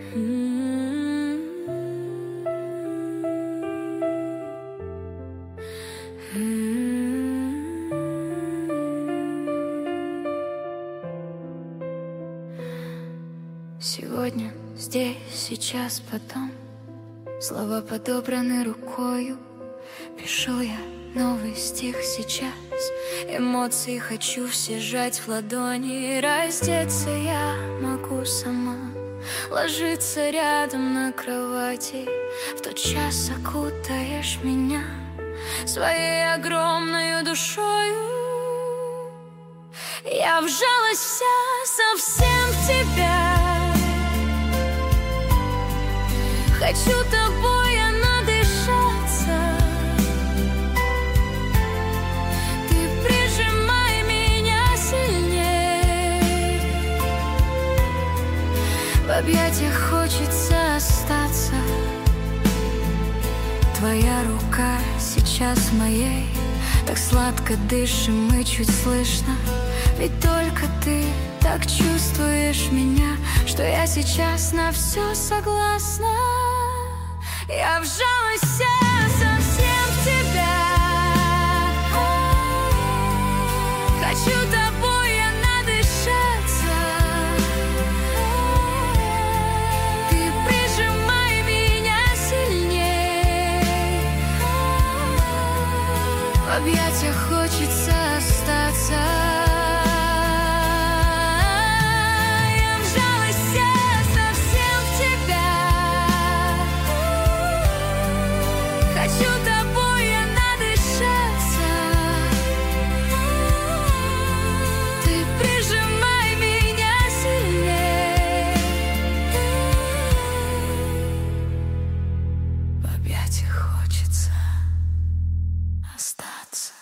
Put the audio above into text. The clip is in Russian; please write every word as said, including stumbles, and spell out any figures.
Сегодня, здесь, сейчас, потом. Слова подобраны рукою. Пишу я новый стих сейчас. Эмоции хочу все сжать в ладони. Раздеться я могу сама, ложиться рядом на кровати. В тот час окутаешь меня своей огромной душою. Я вжалась вся совсем в тебя. Хочу тобой я надышаться. Ты прижимай меня сильнее. В объятиях хочется остаться. Твоя рука сейчас в моей. Так сладко дышим мы, чуть слышно. Ведь только ты так чувствуешь меня, что я сейчас на все согласна. Я вжалась вся совсем в тебя. Хочу тобой я надышаться. Ты прижимай меня сильней. В объятиях хочется остаться. Хочу тобой я надышаться. Ты прижимай меня сильнее. В объятиях хочется остаться.